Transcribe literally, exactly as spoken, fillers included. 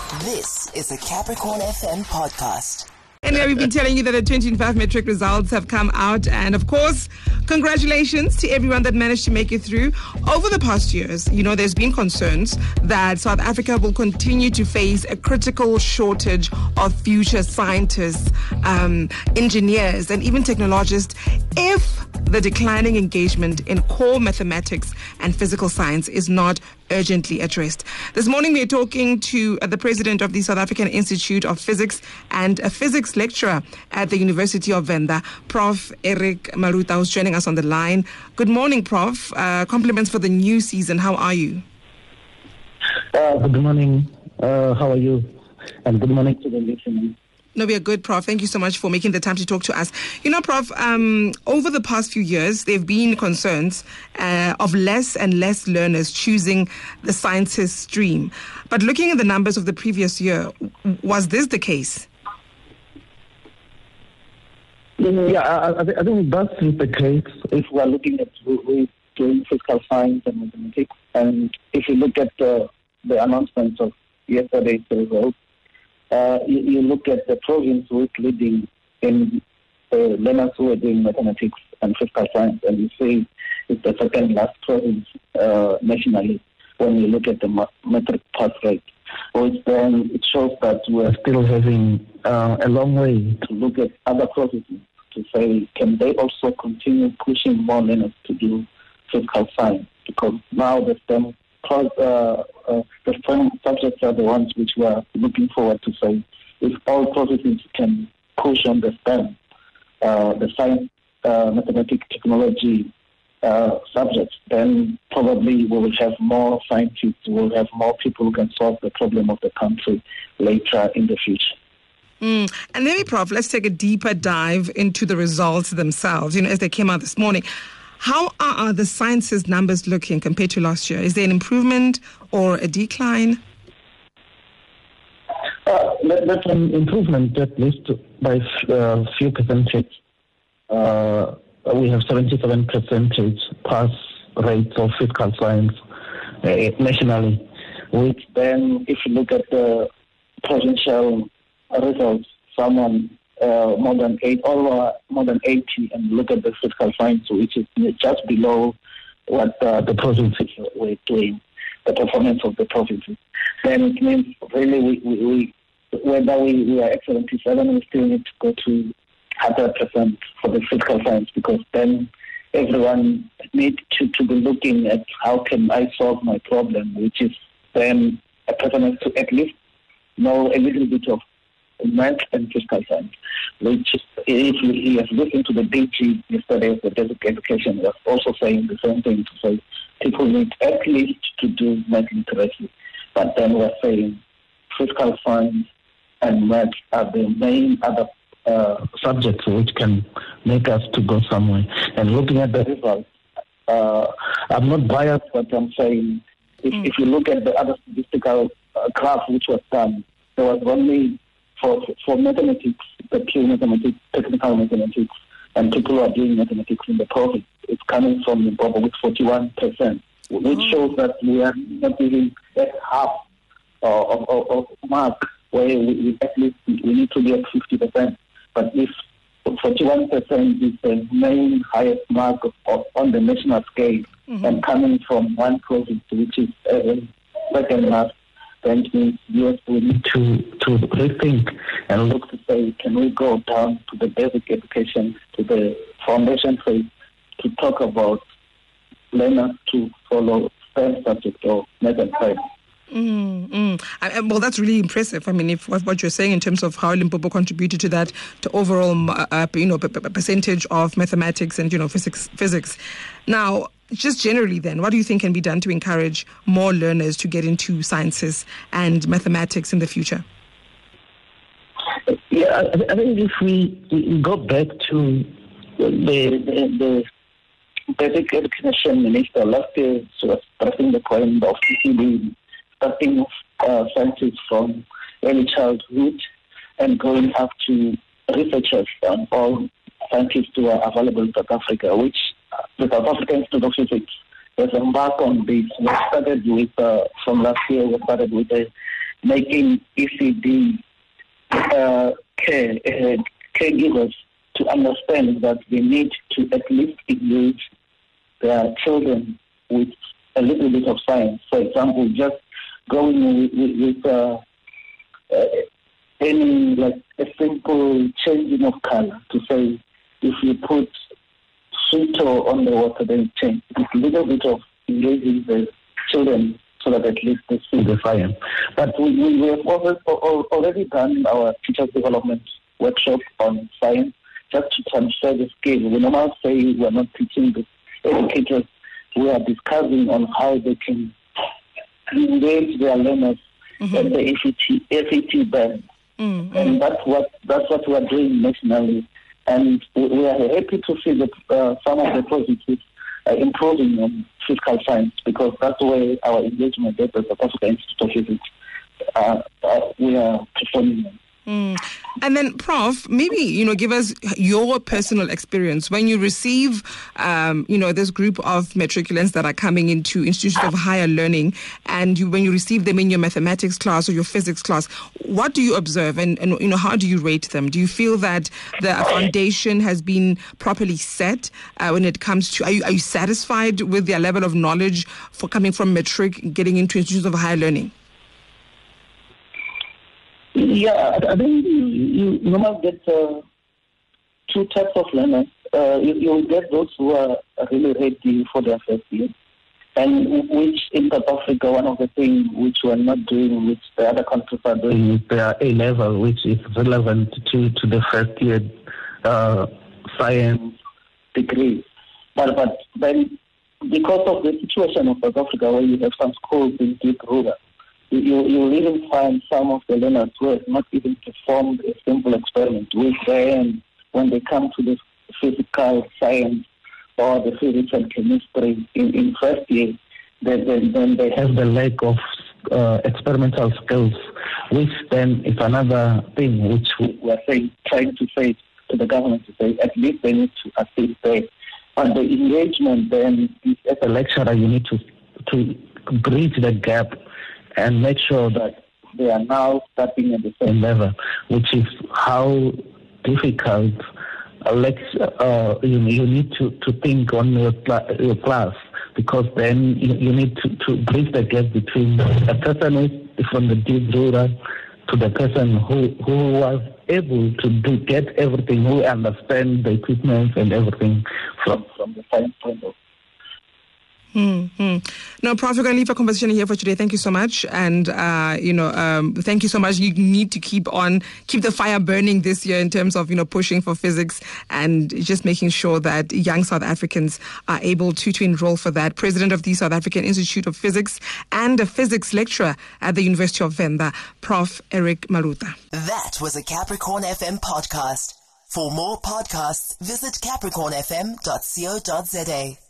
This is a Capricorn F M podcast. Anyway, we've been telling you that the twenty twenty-five metric results have come out, and of course, congratulations to everyone that managed to make it through. Over the past years, you know, there's been concerns that South Africa will continue to face a critical shortage of future scientists, um, engineers, and even technologists if the declining engagement in core mathematics and physical science is not urgently addressed. This morning we are talking to uh, the president of the South African Institute of Physics and a physics lecturer at the University of Venda, Professor Eric Maruta, who's joining us on the line. Good morning, Professor Uh, compliments for the new season. How are you? Uh, good morning. Uh, how are you? And good morning to the listeners. No, we are good, Professor Thank you so much for making the time to talk to us. You know, Professor um, over the past few years, there have been concerns uh, of less and less learners choosing the sciences stream. But looking at the numbers of the previous year, was this the case? Yeah, I, I think that's the case if we are looking at who is doing physical science and mathematics. And if you look at the, the announcements of yesterday's results, Uh, you, you look at the province who is leading in uh, learners who are doing mathematics and physical science, and you see it's the second last province uh, nationally when you look at the metric pass rate. Which then it shows that we are still having uh, a long way to look at other provinces to say, can they also continue pushing more learners to do physical science? Because now the STEM Because uh, uh, the STEM subjects are the ones which we are looking forward to say, if all provinces can push on the STEM, uh, the science, uh, mathematics, technology uh, subjects, then probably we will have more scientists, we will have more people who can solve the problem of the country later in the future. Mm. And maybe, Professor let's take a deeper dive into the results themselves, you know, as they came out this morning. How are the sciences numbers looking compared to last year? Is there an improvement or a decline? Uh, there's an improvement, at least by a uh, few percentage. Uh, we have seventy-seven percentage pass rates of physical science uh, nationally, which then, if you look at the provincial results, someone Uh, more than eight, or uh, more than eighty, and look at the physical science, which is just below what uh, the provinces were doing, the performance of the provinces. Then it means really, we, we, we whether we, we are at seventy-seven, we still need to go to one hundred percent for the physical science, because then everyone needs to, to be looking at how can I solve my problem, which is then a person has to at least know a little bit of math and physical science, which if he has listened to the D G yesterday of the basic education, was also saying the same thing, to say people need at least to do math literacy. But then we're saying physical science and math are the main other uh, subjects which can make us to go somewhere. And looking at the results, uh, I'm not biased, but I'm saying if, mm. if you look at the other statistical uh, graph which was done, there was only For, for mathematics, the pure mathematics, technical mathematics, and people who are doing mathematics in the province, it's coming from Limpopo with forty-one percent, which shows that we are not even at half uh, of, of, of mark, where we, we at least we need to be at fifty percent. But if forty-one percent is the main highest mark of, of, on the national scale, mm-hmm. and coming from one province, which is uh, second last, then it means yes, we need to, to rethink and look to say, can we go down to the basic education, to the foundation phase, to talk about learners to follow STEM subject or math and science. Mm, mm. I, well, that's really impressive. I mean, if what you're saying in terms of how Limpopo contributed to that, to overall, uh, you know, p- p- percentage of mathematics and, you know, physics, physics. Now, just generally then, what do you think can be done to encourage more learners to get into sciences and mathematics in the future? Yeah, I, I think if we, we go back to the, the, the basic education minister last year, she was pressing the point of C C D, starting uh, sciences from early childhood and going up to researchers and all scientists who are available in South Africa, which the South African Institute of Physics has embarked on this. We started with, uh, from last year, we started with a, making E C D uh, care, uh, caregivers to understand that they need to at least engage their children with a little bit of science. For example, just going with, with, with uh, uh, any, like a simple changing of color to say, if you put sweet on the water, then it changes. It's a little bit of engaging the children so that at least they see the science. But we, we have already done our teachers development workshop on science just to transfer the skill. We normally say we're not teaching the educators. We are discussing on how they can engage their learners mm-hmm. at the F E T band. Mm-hmm. And that's what that's what we are doing nationally. And we are happy to see that uh, some of the positives are improving on physical science, because that's where our engagement at the South Africa Institute of Physics uh, uh, we are performing on. Mm. And then, Prof, maybe, you know, give us your personal experience when you receive, um, you know, this group of matriculants that are coming into institutions of higher learning, and you, when you receive them in your mathematics class or your physics class, what do you observe, and, and you know, how do you rate them? Do you feel that the foundation has been properly set uh, when it comes to, are you, are you satisfied with their level of knowledge for coming from matric, getting into institutions of higher learning? Yeah, I think you, you normally get uh, two types of learners. Uh, you, you get those who are really ready for their first year, and which in South Africa, one of the things which we're not doing, which the other countries are doing, is their A level, which is relevant to, to the first year uh, science degree. But but then, because of the situation of South Africa, where you have some schools in deep rural, You, you will even find some of the learners who have not even performed a simple experiment, which then, when they come to the physical science or the physics and chemistry in, in first year, then, then, then they have the lack of uh, experimental skills, which then is another thing which we are saying, trying to say to the government to say, at least they need to assist there. But the engagement then, as a lecturer, you need to to bridge the gap and make sure that they are now starting at the same level, which is how difficult uh, uh, you, you need to, to think on your, cl- your class, because then you, you need to, to bridge the gap between a person who is from the deep rural to the person who, who was able to do get everything, who understand the equipment and everything from, from the science point of view. Mm-hmm. No, Prof, we're going to leave our conversation here for today. Thank you so much. And, uh, you know, um, thank you so much. You need to keep on, keep the fire burning this year in terms of, you know, pushing for physics and just making sure that young South Africans are able to, to enroll for that. President of the South African Institute of Physics and a physics lecturer at the University of Venda, Prof Eric Maruta. That was a Capricorn F M podcast. For more podcasts, visit capricorn f m dot co dot za.